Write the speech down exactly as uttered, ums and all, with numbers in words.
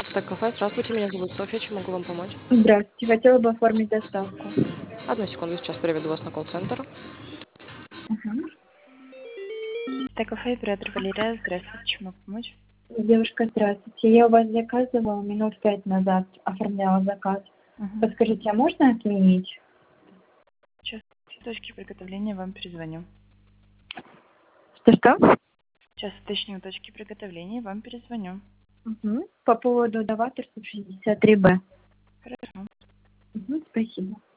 Так, кафе, здравствуйте, меня зовут Софья, чем могу вам помочь? Здравствуйте, хотела бы оформить доставку. Одну секунду, сейчас переведу вас на колл-центр. Мгм. Так, кафе, оператор Валерия, здравствуйте, чем могу помочь? Девушка, здравствуйте. Я у вас заказывала минут пять назад, оформляла заказ. Угу. Подскажите, а можно отменить? Сейчас в точке приготовления вам перезвоню. Что-что? Сейчас уточню точки приготовления, вам перезвоню. Угу. По поводу Даваторцев шестьдесят три Б. Хорошо. Угу, спасибо.